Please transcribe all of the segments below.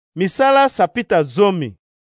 Misala sapita zomi.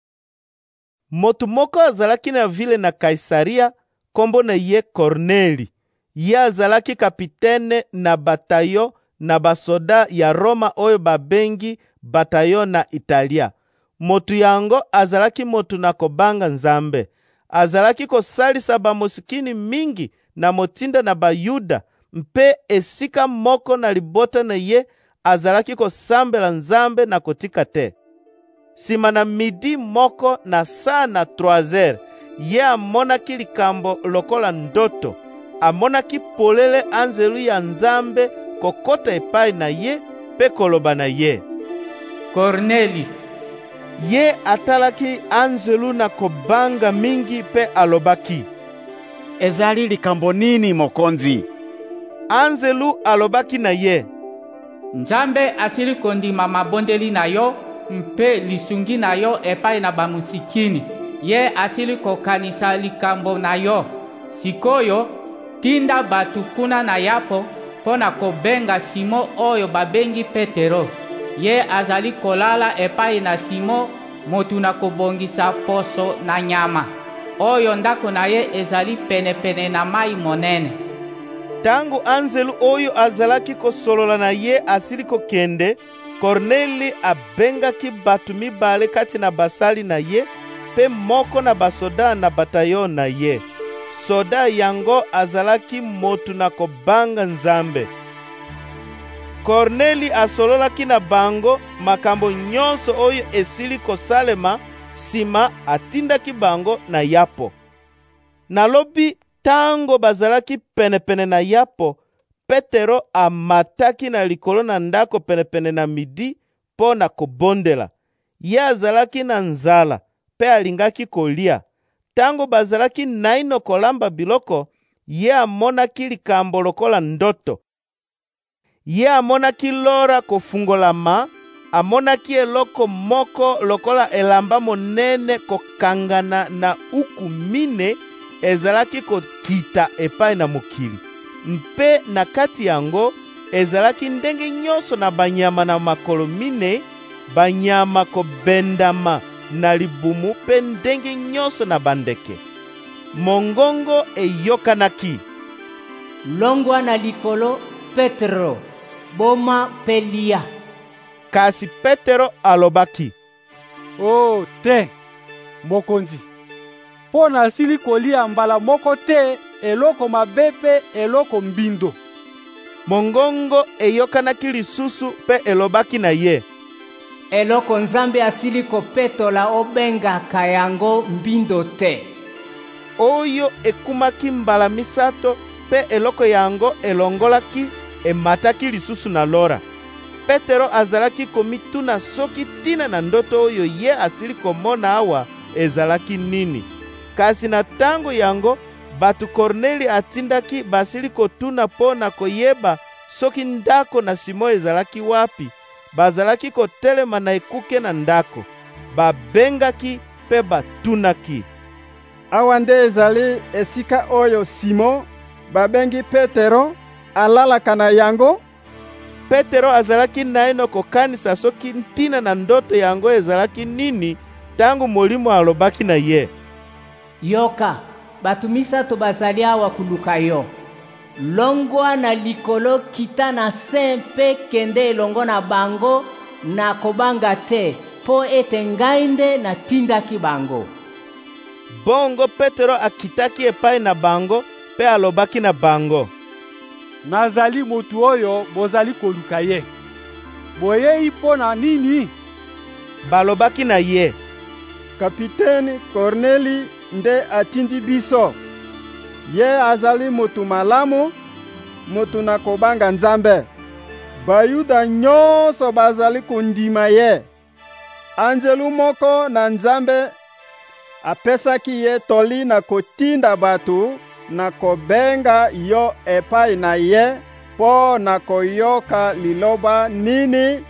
Motu moko azalaki na vile na Kaisaria, kombo na ye Korneli. Ye azalaki kapitene na batayo na basoda ya Roma oyo babengi batayo na Italia. Motu yango azalaki motu na kobanga Nzambe. Azalaki kosalisa bamosikini mingi na motinda na Bayuda, mpe esika moko na libota na ye azalaki kosambela Nzambe na kotika te. Sima na midi moko na saa na 3h, ye amonaki likambo lokola ndoto. Amonaki polele anzelu ya Nzambe kokota epai na ye pe koloba na ye: Korneli. Ye atalaki anzelu na kobanga mingi pe alobaki: Ezali likambo nini mokonzi? Anzelu alobaki na ye: Nzambe asili kondima mabondeli na yo mpe lisungi na yo epai na bamusikini. Ye asili kokanisa likambo na yo. Sikoyo tinda batu kuna na Yapo pona kobenga Simo oyo babengi Petero. Ye azali kolala epai na Simo, motu na kobongisa poso na nyama, oyo ndako na ye ezali pene na mai monene. Tangu anzelu oyo azalaki kosolola na ye asili kokende, Korneli abengaki batu mibale kati na basali na ye pe moko na basoda na batayo na ye. Soda yango azalaki motu na kobanga Nzambe. Korneli asololaki na bango makambo nyonso oyo esili kosalema, sima atindaki bango na Yapo. Nalobi tango bazalaki penepene na Yapo, Petero amataki na likolo na ndako penepene na midi mpo na kobondela. Ye azalaki na nzala pe alingaki kolia. Tango bazalaki naino kolamba biloko, ye amonaki likambo lokola ndoto. Ye amonaki lora kofungolama, amonaki eloko moko lokola elamba monene kokangana na uku mine ezalaki kokita epai na mokili. Mpe na kati yango ezalaki ndenge nyonso na banyama na makolo mine, banyama kobendama na libumu pe ndenge nyonso na bandeke. Mongongo eyokanaki: Longwa na likolo Petro, boma pelia. Kasi Petero alobaki: Oh te, mokonzi, mpo nasili kolia mbala moko te eloko mabe pe eloko mbindo. Mongongo eyokanaki lisusu pe elobaki na ye: Eloko Nzambe asili kopetola obengaka yango mbindo te. Oyo ekumaki mbala misato pe eloko yango elongolaki emataki lisusu na lora. Petero azalaki komituna soki tina na ndoto oyo ye asili komona awa ezalaki nini. Kasi na tango yango batu Korneli atindaki basili kotuna po na koyeba soki ndako na Simo ezalaki wapi. Bazalaki kotelema na ekuke na ndako. Babengaki pe batunaki: Awa nde ezali esika oyo Simo babengi Petero alalaka na yango? Petero azalaki naino kokanisa soki ntina na ndoto yango ezalaki nini, tangu Molimo alobaki na ye: Yoka, batu misato bazali awa kuluka yo. Longwa na likolo kita na se mpe kende elongo na bango na kobanga te, po ete ngai nde natindaki bango. Bongo Petero akitaki epai na bango pe alobaki na bango: Nazali motu oyo bozali koluka ye. Boyei mpo na nini? Balobaki na ye: Kapitene Korneli nde atindi biso. Ye azali motu malamu, motu na kobanga Nzambe. Bayuda nyonso bazali kondima ye. Anzelu moko na Nzambe apesaki ye toli na kotinda batu na kobenga yo epai na ye po na koyoka liloba nini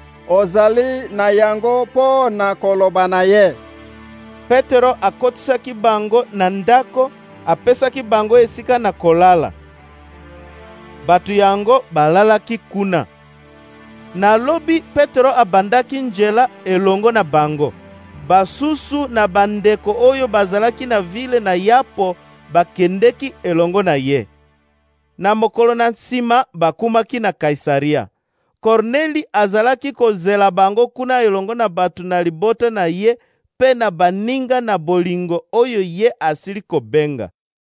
ozali na yango po na koloba na ye. Petero akotisaki bango na ndako, apesaki bango esika na kolala. Batu yango balalaki kuna. Na lobi Petro abandaki nzela elongo na bango. Basusu na bandeko oyo bazalaki na vile na Yapo bakendeki elongo na ye. Na mokolo na nsima bakumaki na Kaisaria. Korneli azalaki kozela bango kuna elongo na bato na libota na ye pe na baninga na bolingo oyo ye asili kobenga.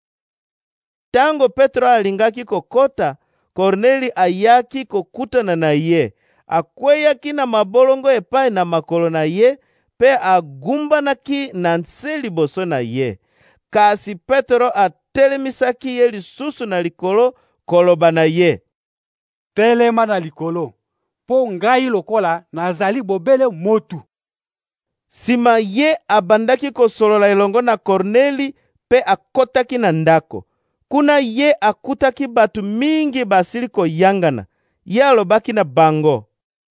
Tango Petro alingaki kokota, Korneli ayaki kokutana na ye. Akweyaki na mabolongo epai na makolo na ye pe agumbanaki na nse liboso na ye. Kasi Petro atelemisaki ye lisusu na likolo koloba na ye: telema na likolo, po ngai lokola nazali bobele motu. Sima ye abandaki kosolola elongo na Korneli pe akotaki na ndako. Kuna ye akutaki batu mingi basili koyangana. Ye alobaki na bango: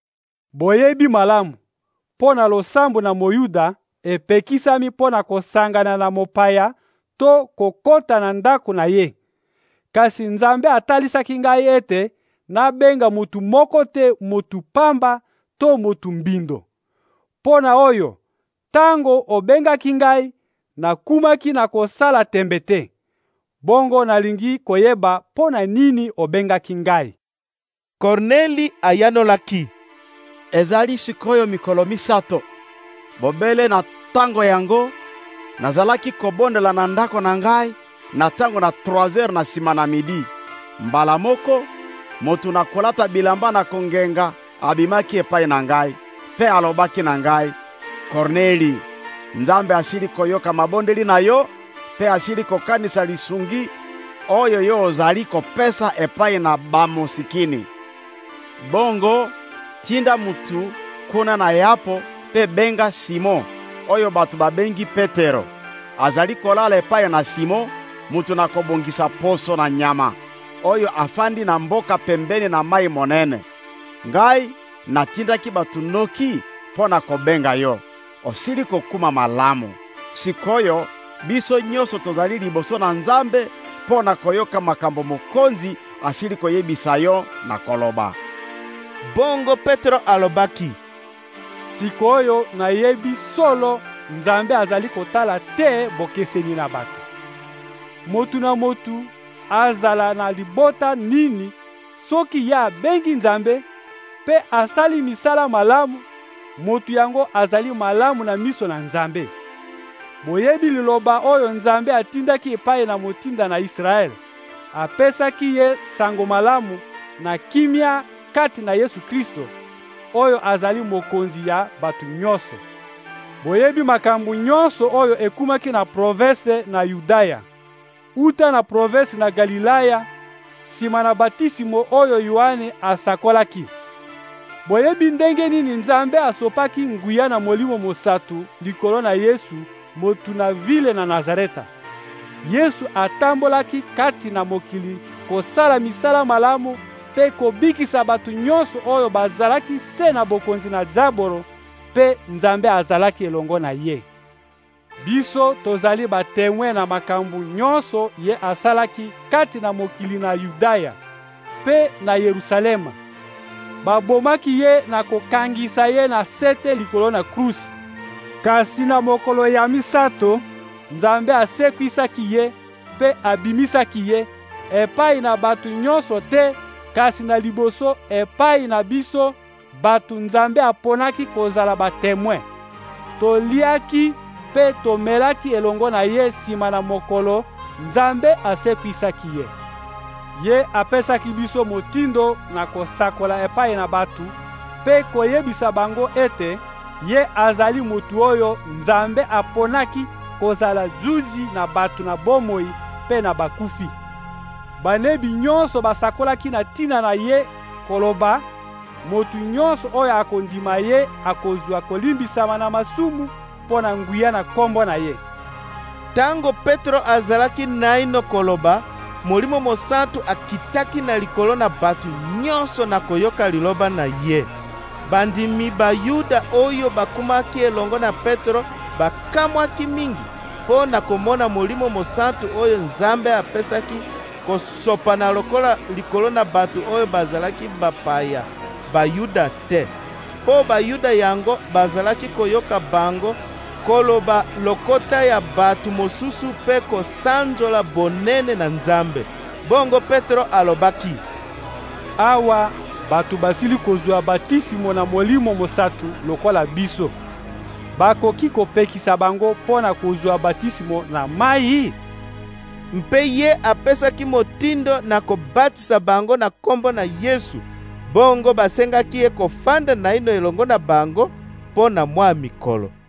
boyebi malamu, po na losambo na Moyuda epekisami po na kosangana na mopaya to kokota na ndako na ye. Kasi Nzambe atalisaki ngai ete nabenga mutu moko te mutu pamba to mutu mbindo. Pona oyo, tango obengaki ngai, nakumaki na kosala tembe te. Bongo nalingi koyeba pona nini obengaki ngai. Korneli ayanolaki: ezali sikoyo mikolo misato. Bobele na tango yango, nazalaki kobondela na ndako na ngai, na tango na 3h na sima na midi. Mbala moko, motu na kolata bilamba na kongenga abimaki epai na ngai, pe alobaki na ngai: Korneli, Nzambe asili koyoka mabondeli na yo, pe asili kokanisa lisungi oyo yo ozali kopesa epai na bamosikini. Bongo, tinda mutu kuna na Yapo pe benga Simon, oyo batu babengi Petero. Azali kolala epai na Simon, mutu na kobongisa poso na nyama, oyo afandi na mboka pembeni na mai monene. Ngai natindaki batu noki po na kobenga yo. Osili kokuma malamu. Sikoyo, biso nyoso tozali liboso na Nzambe po na koyoka makambo mokonzi asili koyebisa yo na koloba. Bongo Petro alobaki: sikoyo nayebi solo Nzambe azali kotala te bokeseni na bato. Motu na motu azala na libota nini, soki ya bengi Nzambe pe asali misala malamu, motu yango azali malamu na miso na Nzambe. Boyebi liloba oyo Nzambe atindaki epai na motinda na Israel. Apesaki ye sango malamu na kimia kati na Yesu Kristo, oyo azali mokonzi ya batu nyonso. Boyebi makambu nyonso oyo ekumaki na province na Yudaya, uta na province na Galilaya, sima na batisimo oyo Yohane asakolaki. Boyebi ndenge nini Nzambe asopaki nguya na molimo mosatu likolo na Yesu, motu na vile na Nazareta. Yesu atambolaki kati na mokili kosala misala malamu pe kobikisa batu nyonso oyo bazalaki se na bokonzi na jaboro, pe Nzambe azalaki elongo na ye. Biso tozali batemwe na makambu nyonso ye asalaki kati na mokili na Yudaya pe na Yerusalema. Babomaki ye na kokangisa ye na sete likolo na krusi. Kasi na mokolo ya misato, Nzambe asekwisaki ye pe abimisaki ye epai na batu nyonso te, kasi na liboso epai na biso batu Nzambe aponaki kozala batemwe. Toliaki pe tomelaki elongo na ye sima na mokolo Nzambe asekwisaki ye. Ye apesaki biso motindo na kosakola epai na batu pe koyebisa bango ete ye azali motu oyo Nzambe aponaki kozala juzi na batu na bomoi pe na bakufi. Banebi nyonso basakolaki na tina na ye koloba: motu nyonso oyo akondima ye akozwa kolimbisama na masumu po na nguya na kombo na ye. Tango Petro azalaki naino koloba, Molimo Mosantu akitaki na likolo na batu nyonso na koyoka liloba na ye. Bandimi Bayuda oyo bakumaki elongo na Petro bakamwaki mingi po na komona Molimo Mosantu oyo Nzambe apesaki kosopa na lokola likolo na batu oyo bazalaki bapaya. Bayuda te, mpo Bayuda yango bazalaki koyoka bango koloba lokota ya batu mosusu mpe kosanzola bonene na Nzambe. Bongo Petro alobaki: awa batu basili kozwa batisimo na Molimo Mosantu lokola biso, bakoki kopekisa bango mpo na kozwa batisimo na mai? Mpe ye apesaki motindo na kobatisa bango na kombo na Yesu. Bongo basengaki ye kofanda naino elongo na bango mpo na mwa mikolo.